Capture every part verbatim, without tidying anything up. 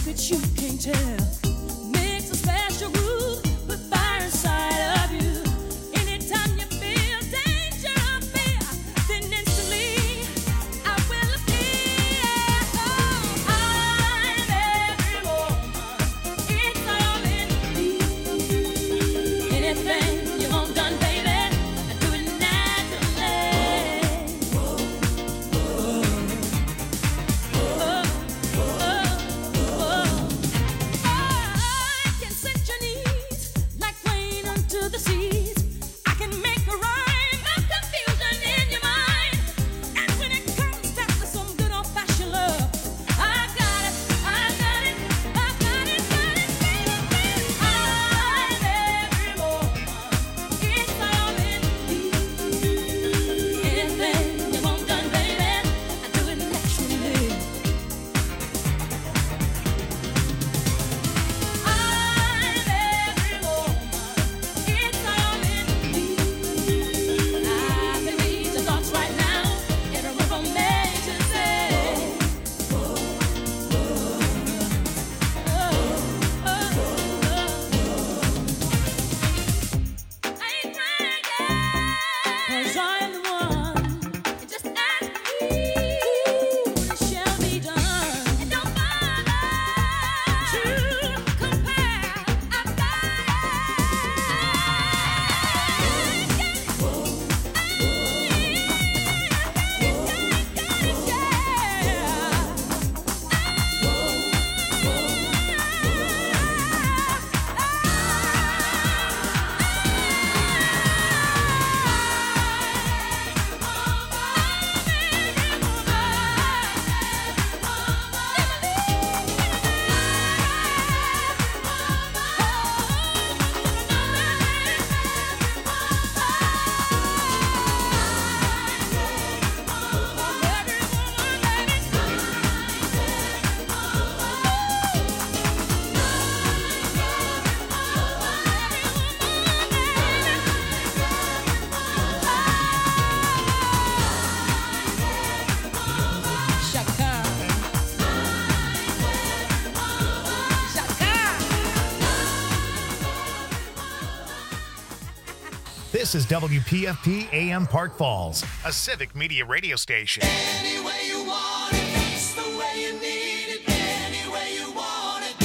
This is W P F P A M Park Falls, a civic media radio station. Any way you want it, that's the way you need it. Any way you want it.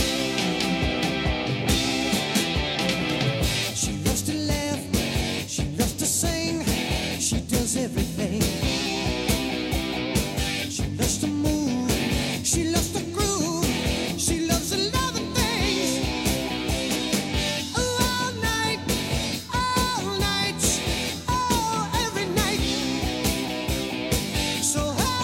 She loves to laugh, she loves to sing, she does everything. She loves to move, she loves to groove, she loves a lot of things. All night, all night, oh, every night. So I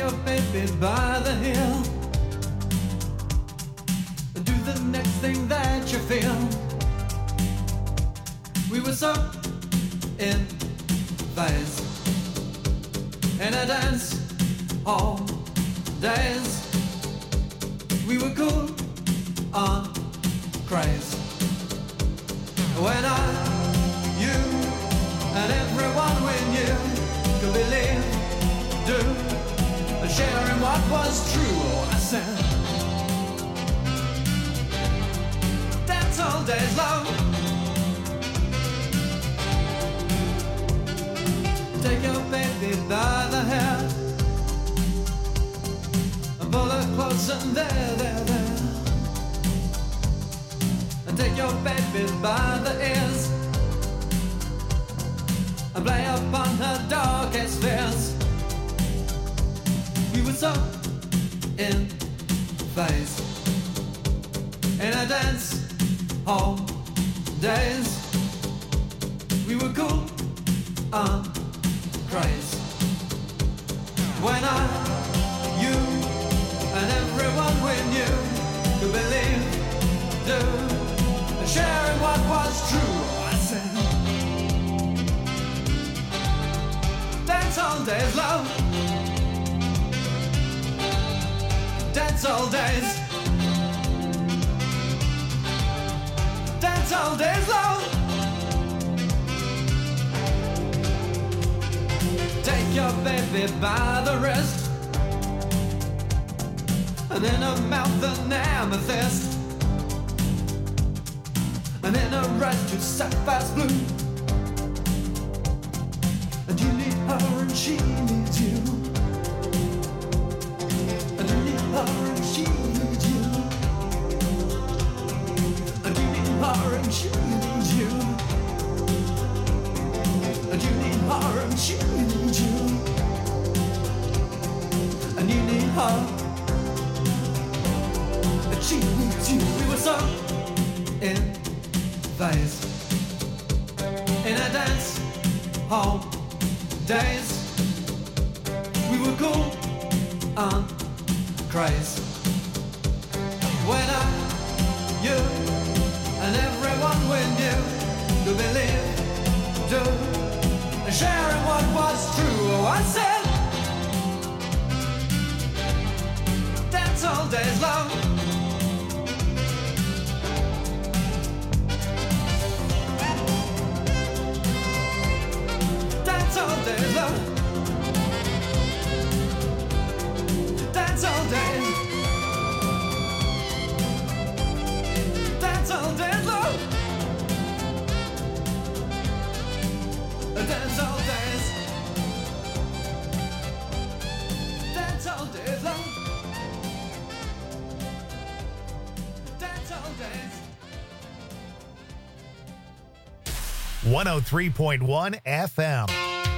your baby by the heel and do the next thing that you feel. We were so in phase in a dance all days. We were cool on craze. When I, you, and everyone we knew could believe, do, and share in what was true. Oh, I said, that's all days love. Take your baby by the hair and pull her close and there, there, there. And take your baby by the ears and play upon her darkest fears. We were so in phase in a dance hall days. We were cool on craze. When I, you, and everyone we knew could believe, do, and share in what was true. I said, dance all days, love. Dance all days. Dance all days, love. Take your baby by the wrist and in her mouth an amethyst and in her eyes two sapphires blue. And you need her and she needs you. And you need her and she needs you. And you need her and she needs you. And you need her and she needs you. And you need her and she needs you. We were so in phase in a dance hall days. We were cool on craze. When I, you, and everyone we knew could believe, do, and share in what was true. Oh, I said, dance all days long. Dance all days long. Dance all days. Dance all days long. Dance all days. Dance all days long. Dance all days. one oh three point one F M.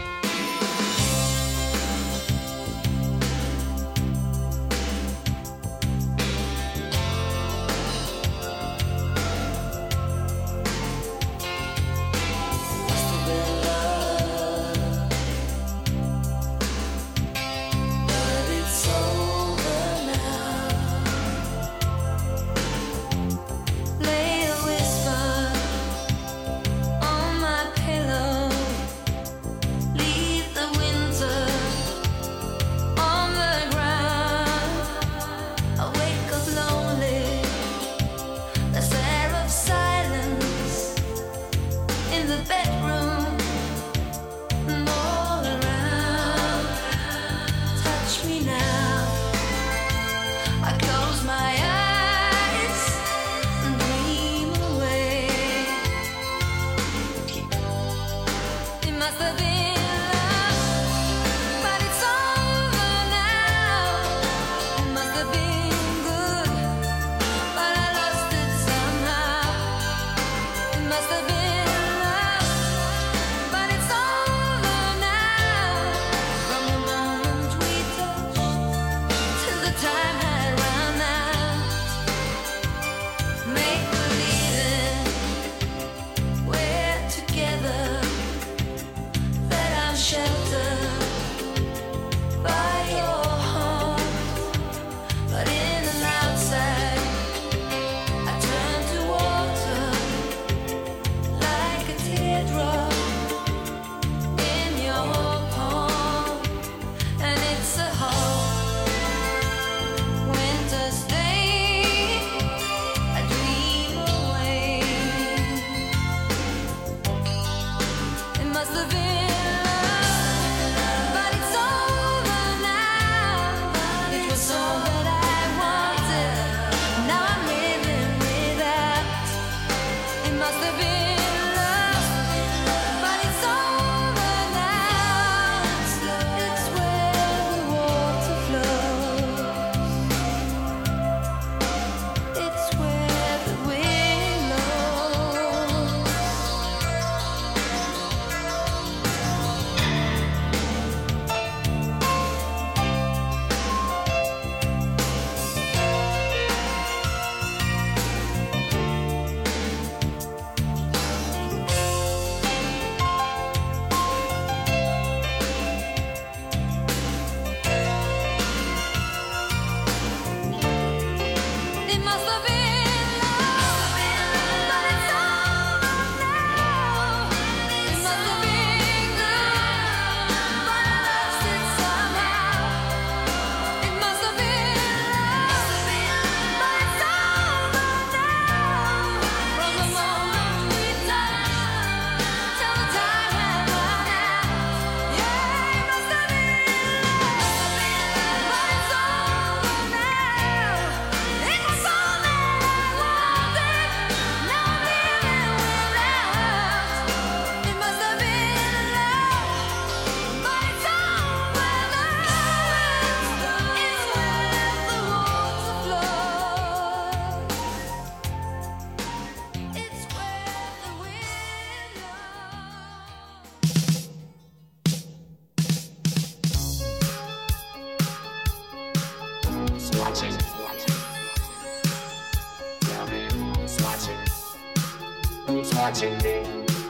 Lay a whisper on my pillow. who's watching me.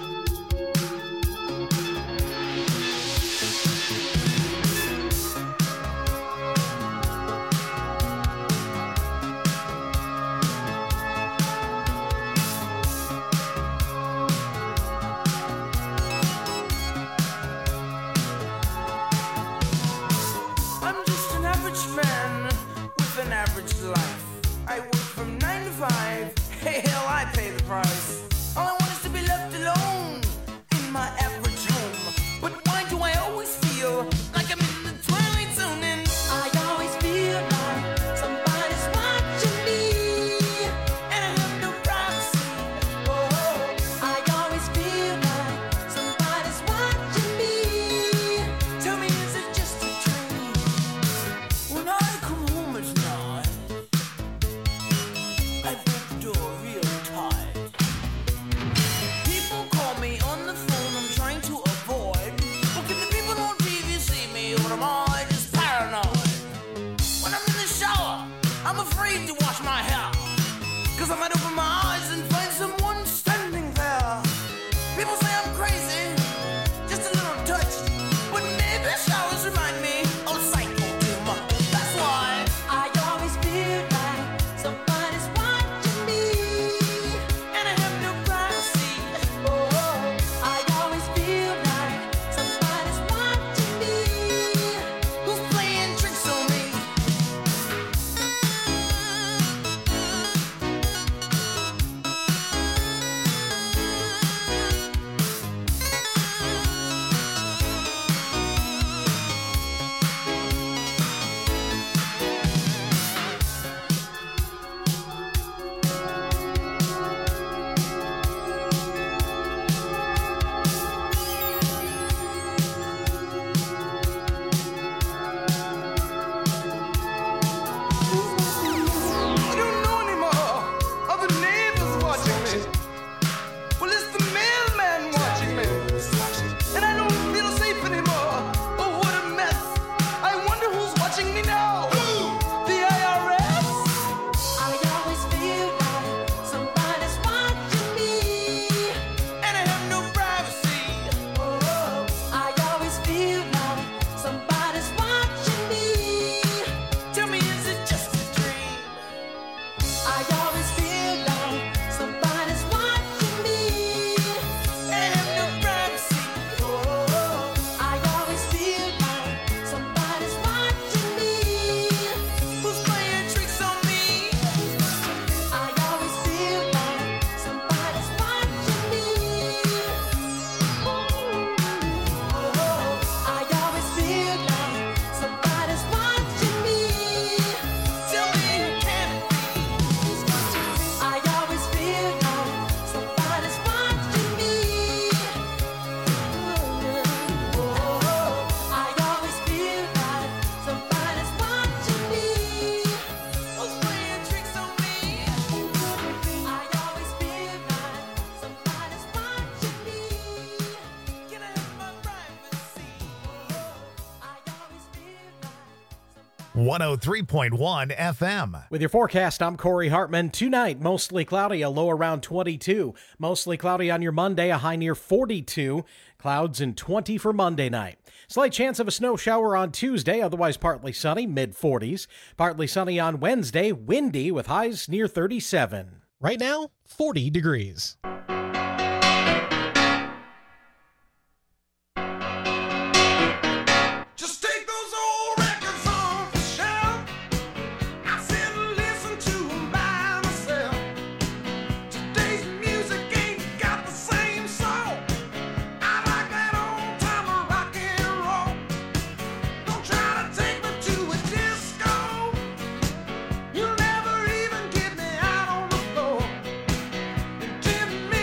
one oh three point one F M. With your forecast, I'm Corey Hartman. Tonight, mostly cloudy, a low around twenty-two. Mostly cloudy on your Monday, a high near forty-two. Clouds and twenty for Monday night. Slight chance of a snow shower on Tuesday, otherwise partly sunny, mid forties. Partly sunny on Wednesday, windy with highs near thirty-seven. Right now, forty degrees. Give me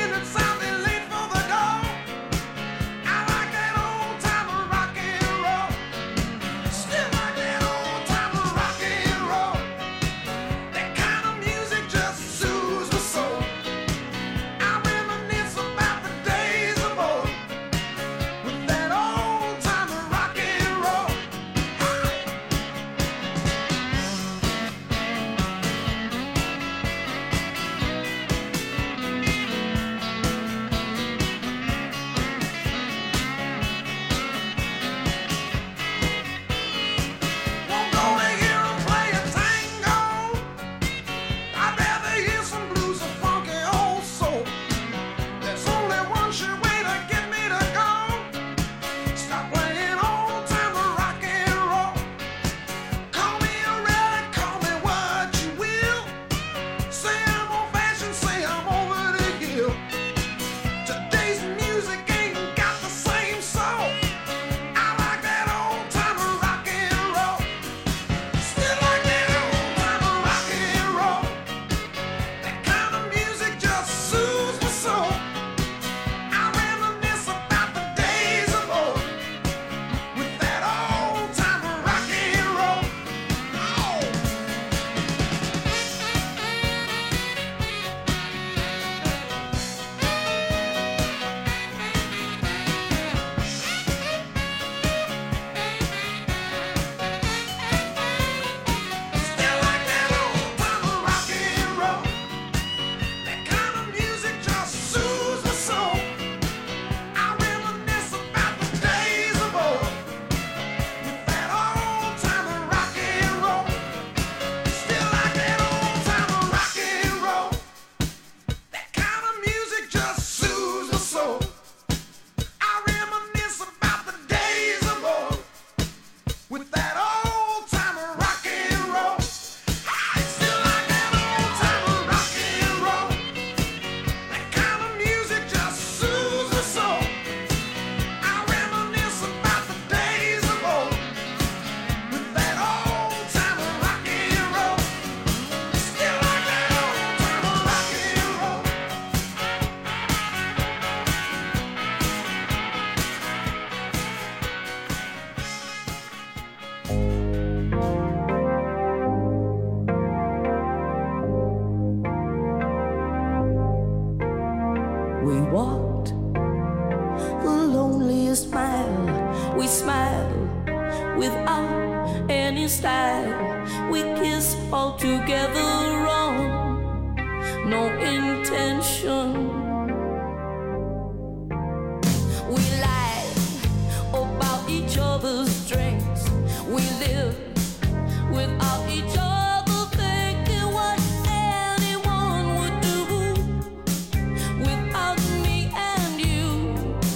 We walked the loneliest mile. We smiled without any style. We kissed all together wrong, no intention. We lied about each other's strengths. We lived without each other, thinking what anyone would do without me and you.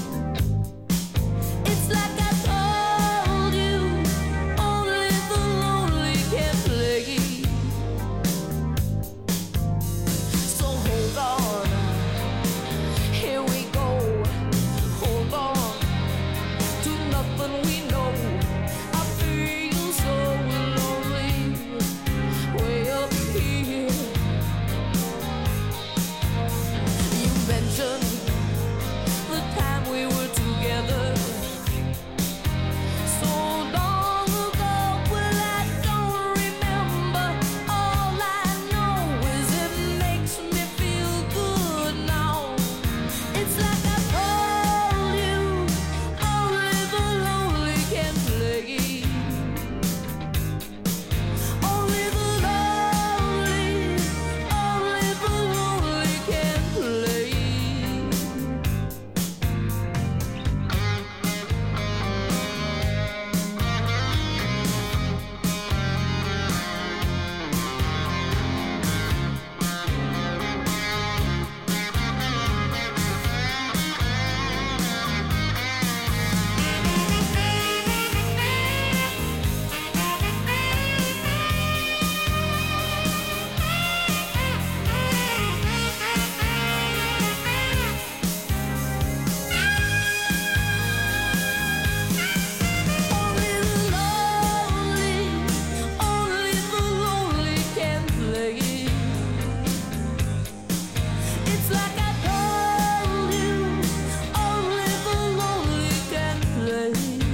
It's like I told you, only the lonely can play. So hold on, here we go. Hold on to nothing we know. I feel so lonely way up here. You mentioned the time we were together so long ago. Well, I don't remember. All I know is it makes me feel good now. It's like I told you, only the lonely can play. Only the lonely, only the lonely can play. Only the lonely, only the lonely can play. It's like I told you, only the lonely can play.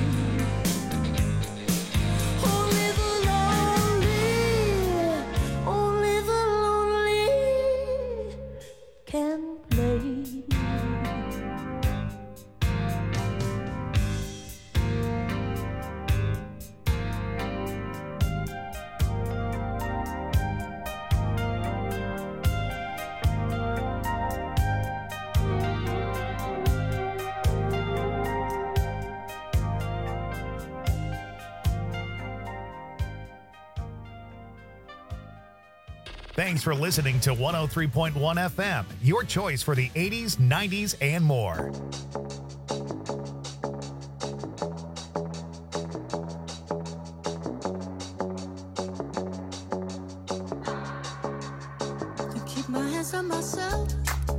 Only the lonely, only the lonely can play. Thanks for listening to one oh three point one F M, your choice for the eighties, nineties, and more. To keep my hands on myself.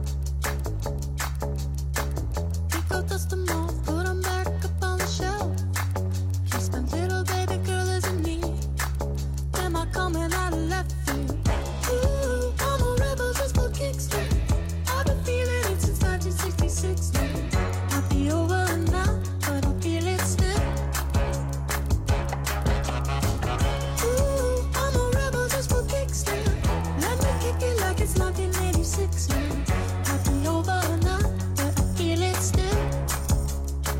Pick up dust them off, put them back up on the shelf. Just my little baby girl isn't me. Am I coming out of left field? Ooh, I'm a rebel just for kicks. I've been feeling it since nineteen sixty-six now. Might be over now, but I feel it still. Ooh, I'm a rebel just for kicks now. Let me kick it like it's nineteen eighty-six now. Might be over now, but I feel it still.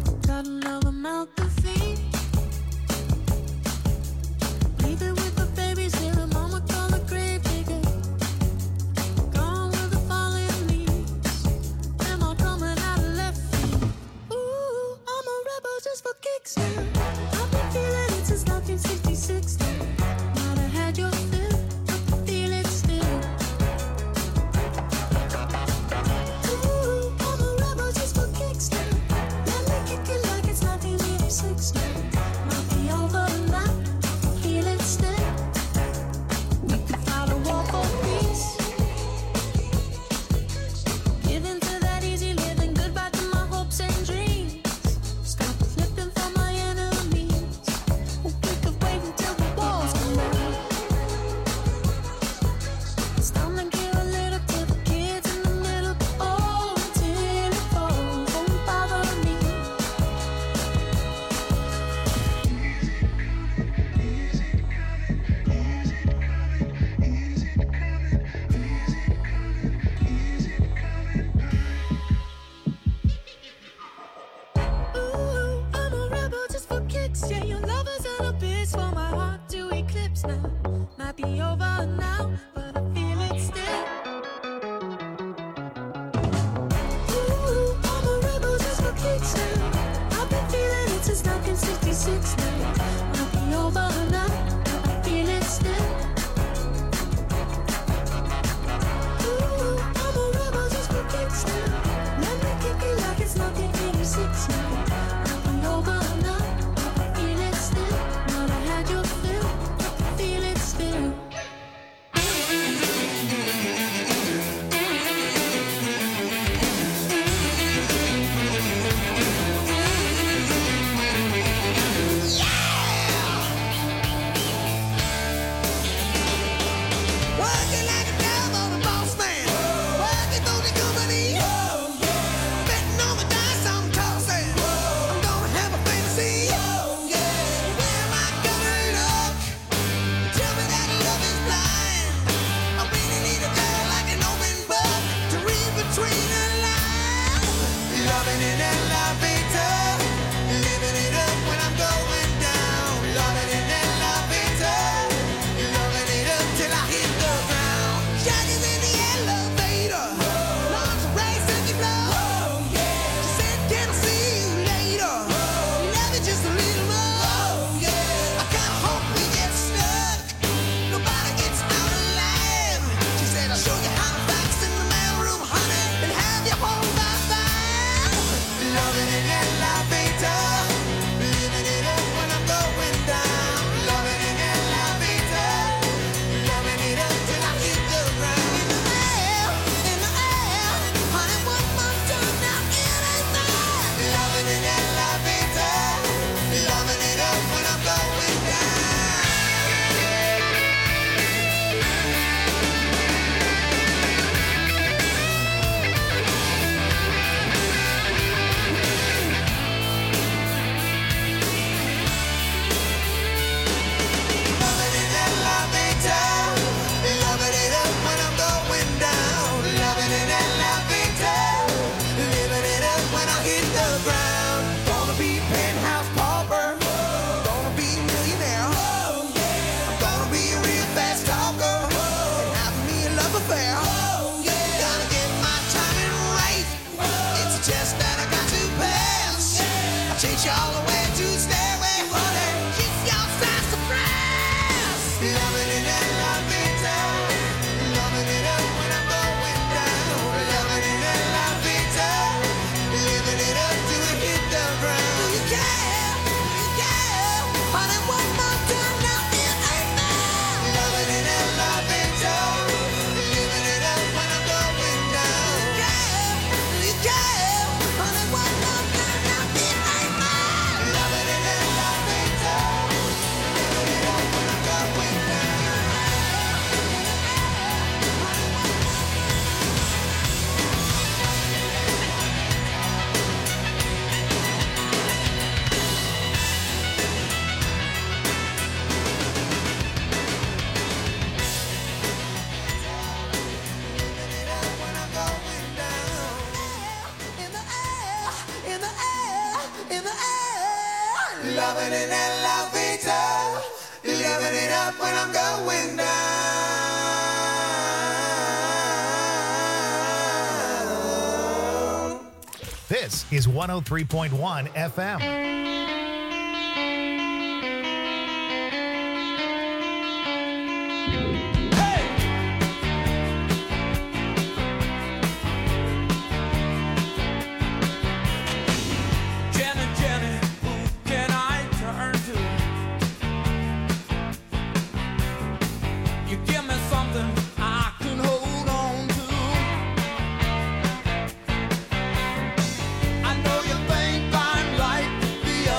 when I'm going down. This is one oh three point one F M. Jenny, Jenny, who can I turn to? You give me something I can hold on to. I know you think I'm like the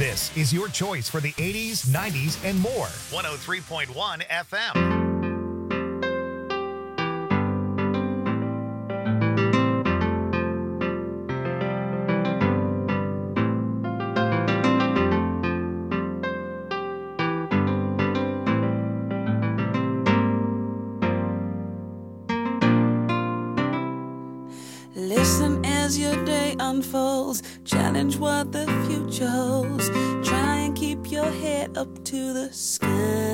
This is your choice for the eighties, nineties, and more. one oh three point one F M. Listen as your day unfolds, challenge what the future holds. Try and keep your head up to the sky.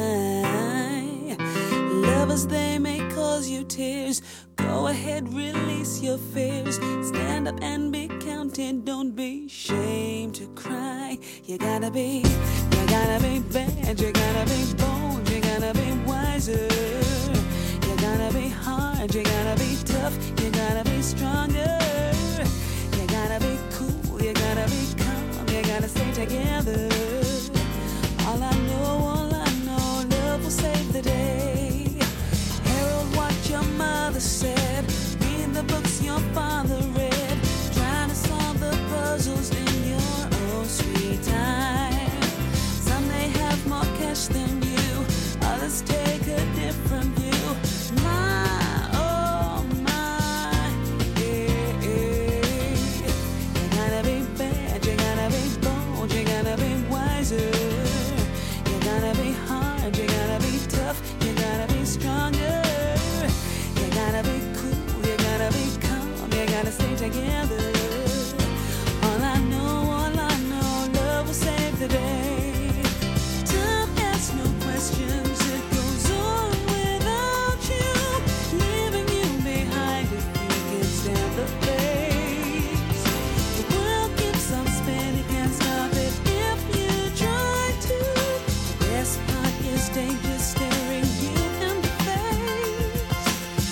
Lovers, they may cause you tears. Go ahead, release your fears. Stand up and be counted, don't be ashamed to cry. You gotta be, you gotta be bad, you gotta be bold, you gotta be wiser. You gotta be hard, you gotta be tough, you gotta be stronger. You gotta be cool, you gotta be calm, you gotta stay together. All I know, all I know, love will save the day. Herald what your mother said, read the books your father read, trying to solve the puzzles in your own sweet time. Some may have more cash than you, others take a different view. My, oh my, yeah, yeah. You gotta be bad, you gotta be bold, you gotta be wiser. You gotta be hard, you gotta be tough, you gotta be stronger. You gotta be cool, you gotta be calm, you gotta stay together. All I know, all I know, love will save the day. Time asks no questions, it goes on without you, leaving you behind if you can stand the pace. The world keeps on spinning, can't stop it if you try to. The best part is danger staring you in the face.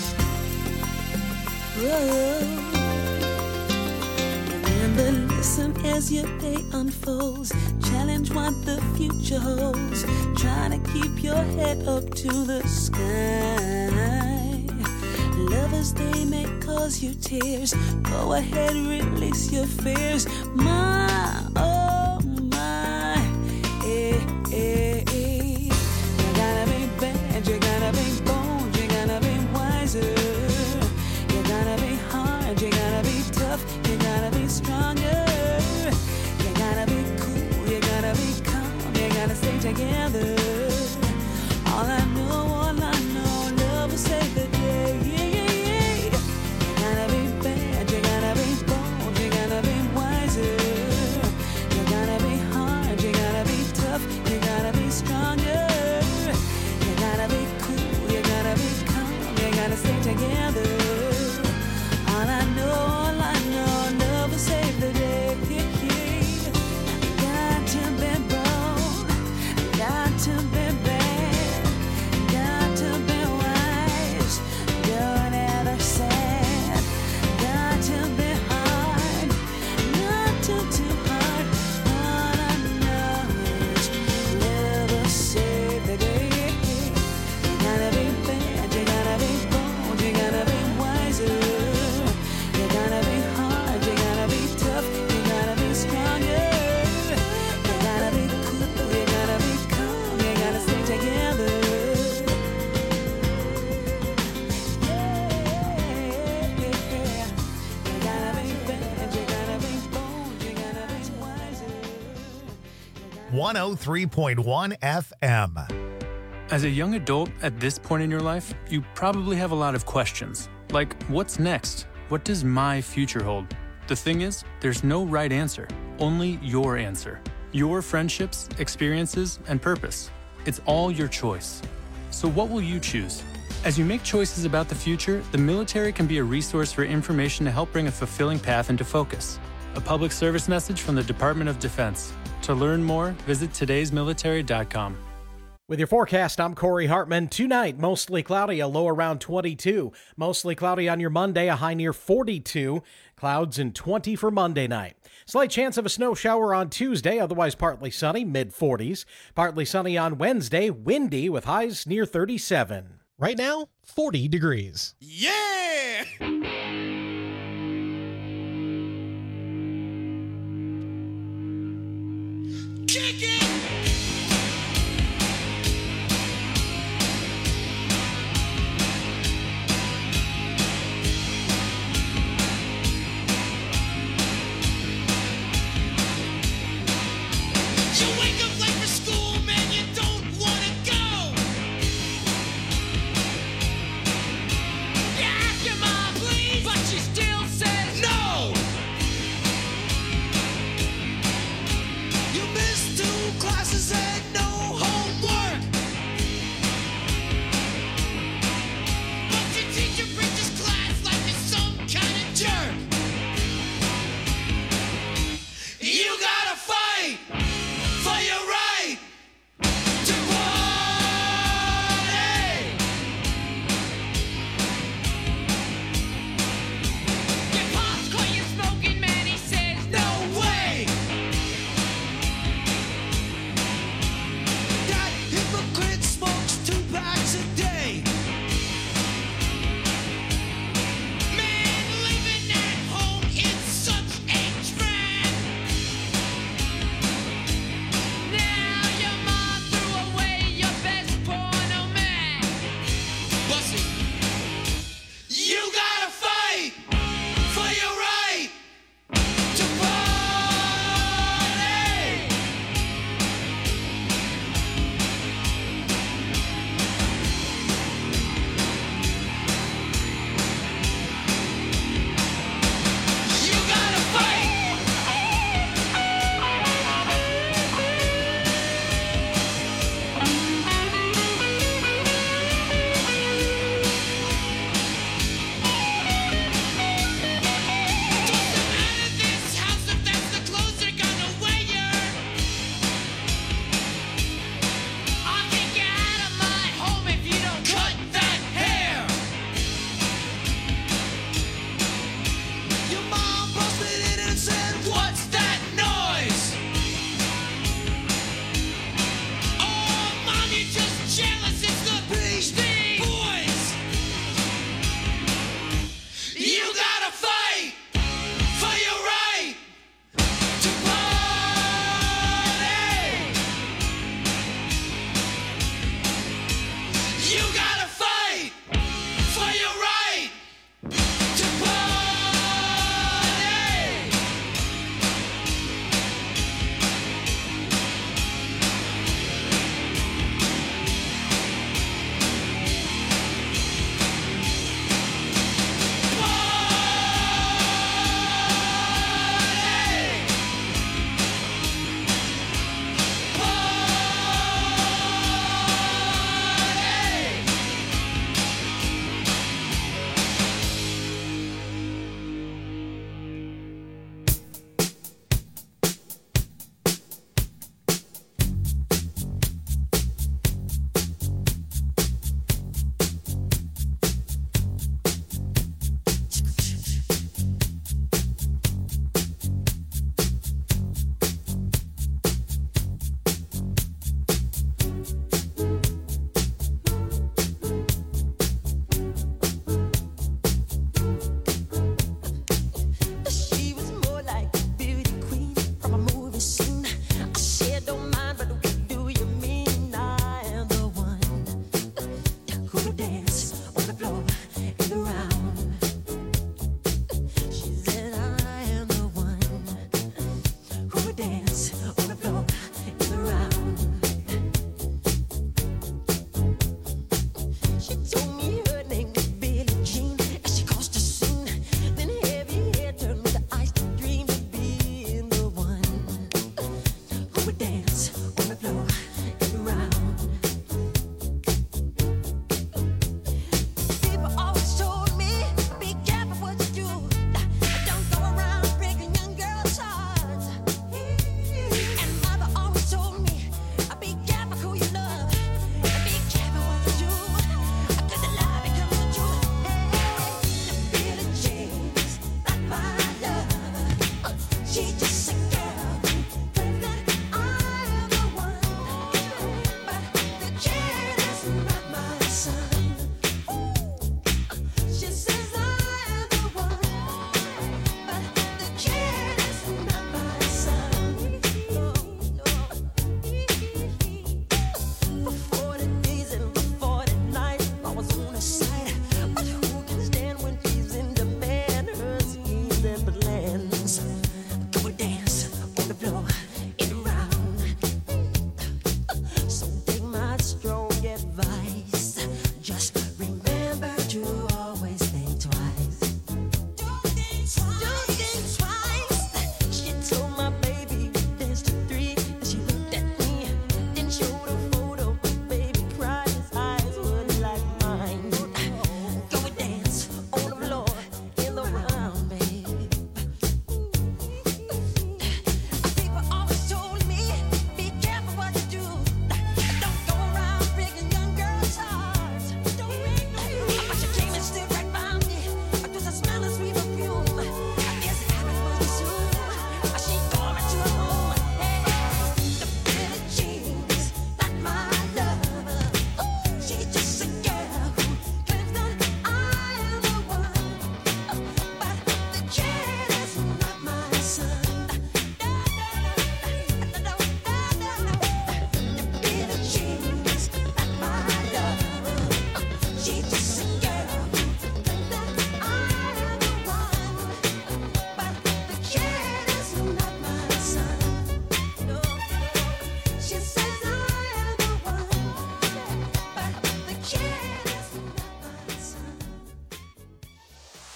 Whoa. Remember, listen as your day unfolds. Challenge what the future holds. Try to keep your head up to the sky. Lovers, they may cause you tears. Go ahead, release your fears. My, oh my, eh, eh, eh. You gotta be bad, you gotta be bold, you gotta be wiser. You gotta be hard, you gotta be tough, you gotta be stronger. You gotta be cool, you gotta be calm, you gotta stay together. All I know, all I know, love will save the day. Yeah, yeah, yeah. You gotta be bad, you gotta be bold, you gotta be wiser. You gotta be hard, you gotta be tough, you gotta be stronger. You gotta be cool, you gotta be calm, you gotta stay together. All I know, all I know, love will save the day. Got to be bold, got to be bad, got to be wise, don't ever sad. Got to be hard, not too, too hard. All I know is love will save the day. You gotta be bad, you gotta be bold, you gotta be wiser. You gotta be hard, you gotta be tough, you gotta be stronger. You gotta be cool, you gotta be calm, you gotta stay together. Yeah, you gotta be bad, you gotta be bold, you gotta be wiser. one oh three point one F M. As a young adult at this point in your life, you probably have a lot of questions. Like, what's next? What does my future hold? The thing is, there's no right answer, only your answer. Your friendships, experiences, and purpose. It's all your choice. So what will you choose? As you make choices about the future, the military can be a resource for information to help bring a fulfilling path into focus. A public service message from the Department of Defense. To learn more, visit todays military dot com. With your forecast, I'm Corey Hartman. Tonight, mostly cloudy, a low around twenty-two. Mostly cloudy on your Monday, a high near forty-two. Clouds and twenty for Monday night. Slight chance of a snow shower on Tuesday, otherwise partly sunny, mid forties. Partly sunny on Wednesday, windy with highs near thirty-seven. Right now, forty degrees. Yeah!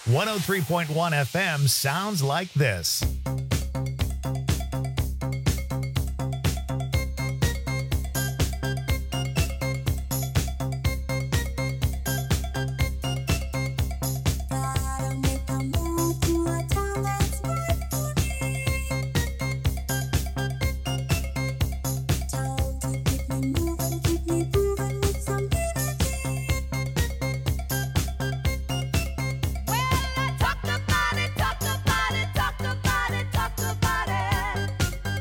one oh three point one F M sounds like this. Gotta make a move to a town that's right for me. Town to keep me moving, keep me moving with some energy. Well, I talked about it, talked about it, talked about it, talked about it.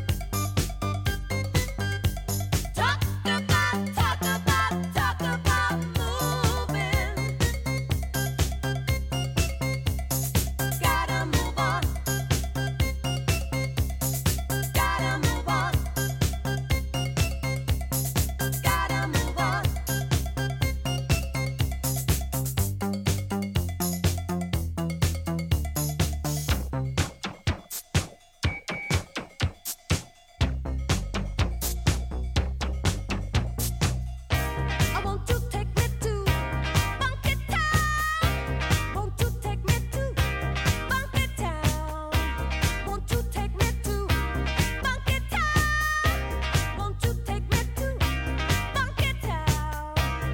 Talked about, talked about, talked about moving. Gotta move on. Gotta move on. Gotta move on. I want you to take me to Funky Town. Won't you take me to Funky Town? Won't you take me to Funky Town? Won't you take me to Funky Town?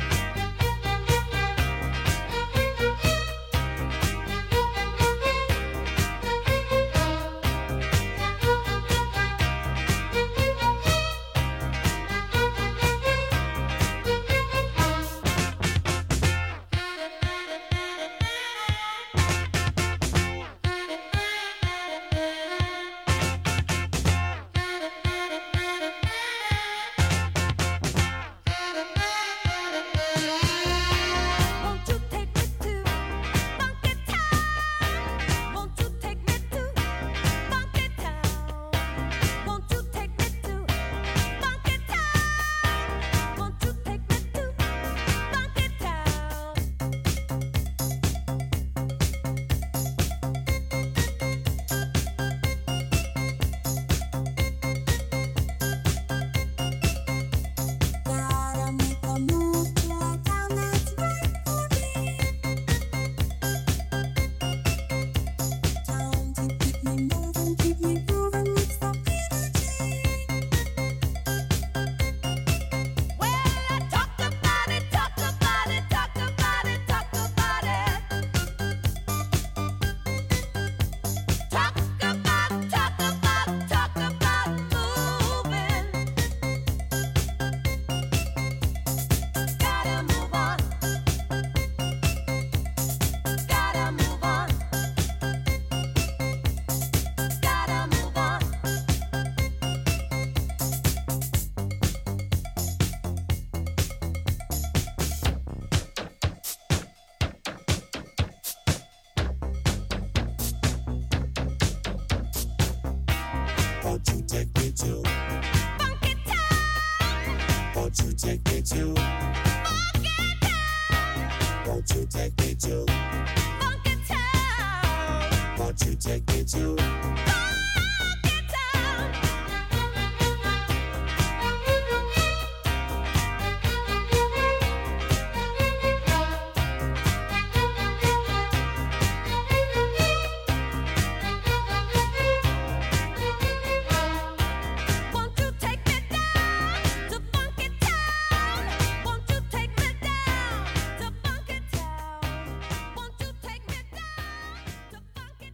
Won't you take me to Funky Town? Won't you take me to Funky Town? Won't you take me to Funky Town? Won't you take me to Funky Town? Gotta make a move to a town that's right for me. Town to keep me moving, keep me moving with some energy. Well, I talked about it, talked about it, talked about it, talked about it. Talked about, talked about, talked about moving. Gotta move on. Gotta move on. Gotta move on. Won't you take me to? Funky Town. Won't you take me to? Funky Town. Won't you take me to? Funky Town. Won't you take me to? Funky Town. Won't you take me down to Funky Town? Won't you take me down to Funky Town? Won't you take me down to Funky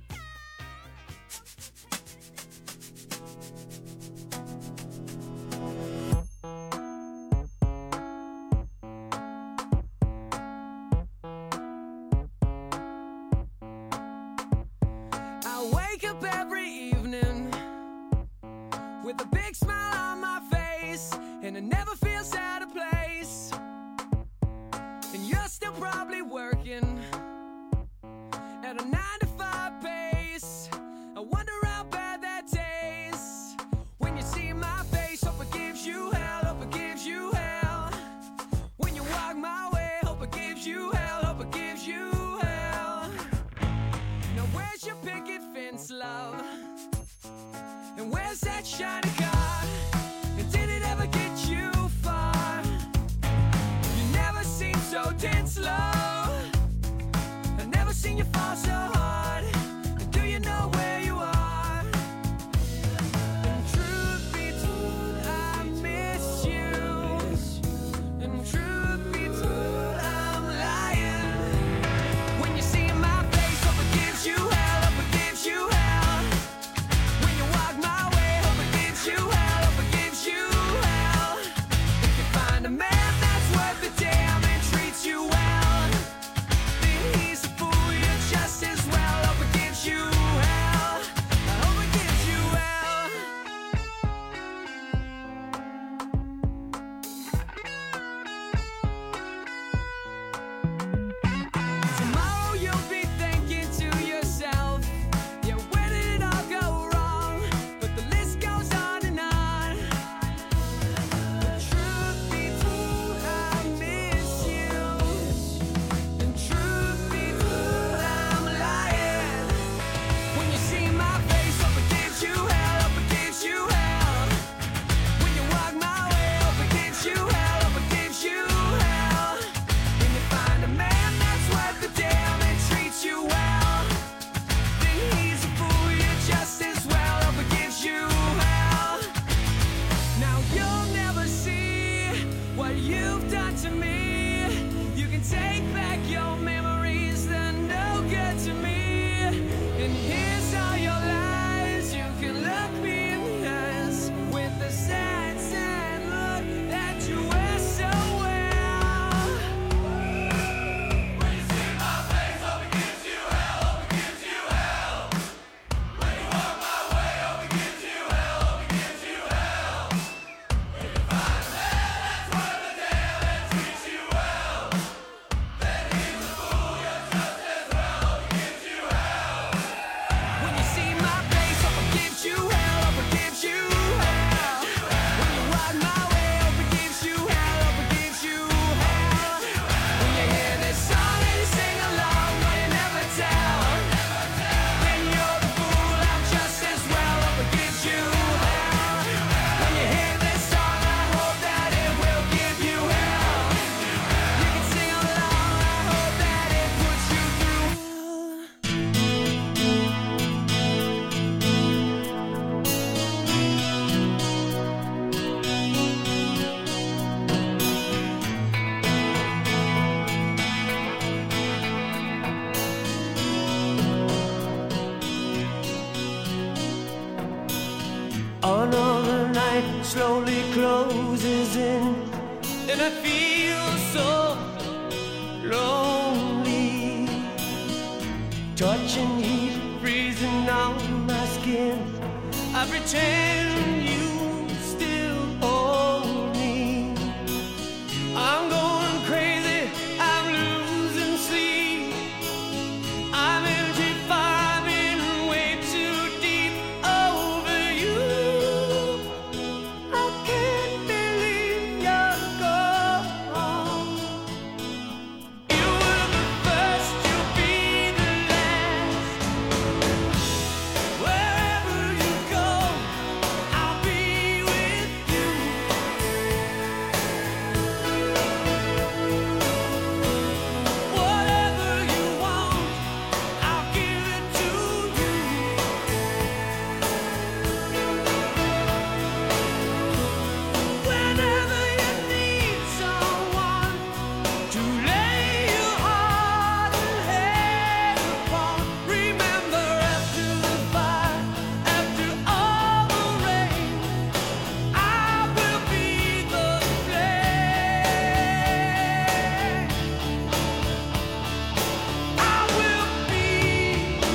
I wake up every evening with a big smile on my face, and it never feels out of place. And you're still probably working at a nine to five pace. I wonder how bad that tastes when you see my face. Hope it gives you hell, hope it gives you hell. When you walk my way, hope it gives you hell, hope it gives you hell. Now where's your picket fence, love? And where's that shiny car? And did it ever get you far? You never seem so tense, love. I've never seen you fall so hard? Do you know where you are? And truth be told, I miss you. And truth be told, I'm lying. When you see my face, hope it gives you hell, hope it gives you hell. When you walk my way, hope it gives you hell, hope it gives you hell. If you find a man that's worth the damn and treats you well, then he's a fool, you're just as well. Hope it gives you hell, I hope it gives you hell. Tomorrow you'll be thinking to yourself, yeah, where did it all go wrong? But the list goes on and on. The truth be told, I miss you. And truth be told, I'm lying. When you see my face, hope it gives you hell, hope it gives you hell. When you walk my way, hope it gives you hell, hope it gives you hell. When you find a man that's worth the damn and treats you well, then he's a fool, you're just as well. Hope it gives you hell. Now you'll never see what you've done to me. You can take back your memories, they're no good to me. And here's all your lies. You can look me in the eyes with the sad, sad look that you wear so well. When you see my face, hope it gives you hell, hope it gives you hell. When you walk my way, hope it gives you hell, hope it gives you hell. When you find a man that's worth the damn and treats you well, then he's a fool, you're just as well. Hope it gives you hell. When you see my face, hope it gives you hell, hope it gives you hell. When you walk my way, hope it gives you hell, hope it gives you hell. When you hear this song and you sing along, but you never tell, then you're the fool, I'm just as well. Hope it gives you hell. When you hear this song, I hope that it will give you hell. You can sing along, I hope that it puts you through hell. Another night slowly closes in, and I feel so lonely. Touching heat, freezing on my skin. I pretend you still hold me. I'm going crazy, I'm losing sleep. I'm empty, far, I've been way too deep over you. I can't believe you're gone. You were the first, you'll be the last. Wherever you go, I'll be with you. Whatever you want, I'll give it to you. Whenever you need someone to lay your heart and head upon, remember after the fire, after all the rain, I will be the flame. I will be the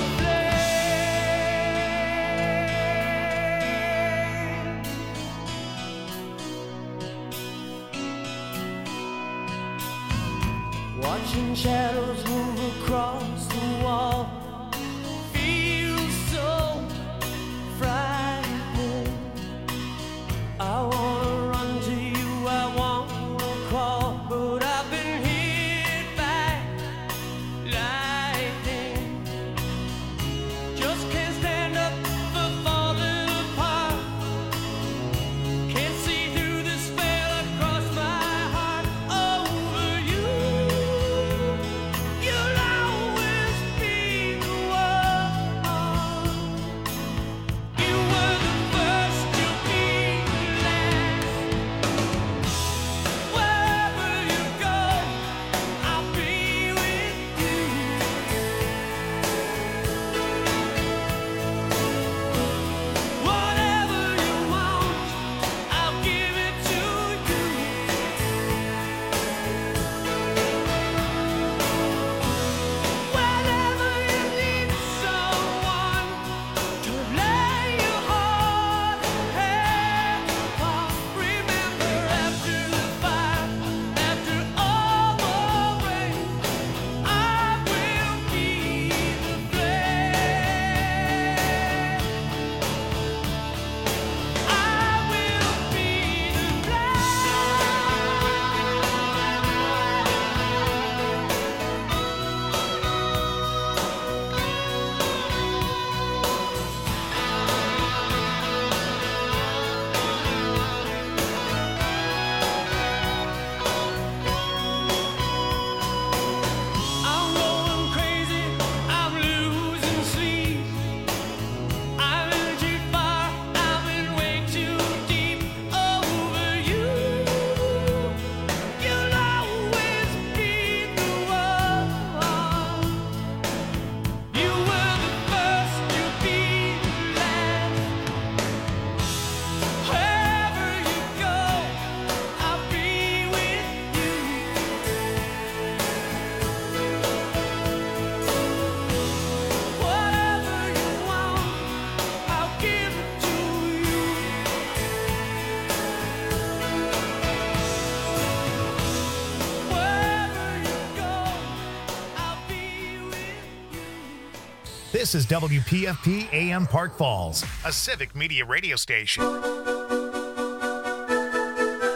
flame. Watching shadows move across the wall feels so frightening. I wanna run to you, I wanna crawl, but I've been hit by lightning. Just can't stand up for falling apart. Can't see through the spell across my heart over you. This is W P F P A M Park Falls, a civic media radio station.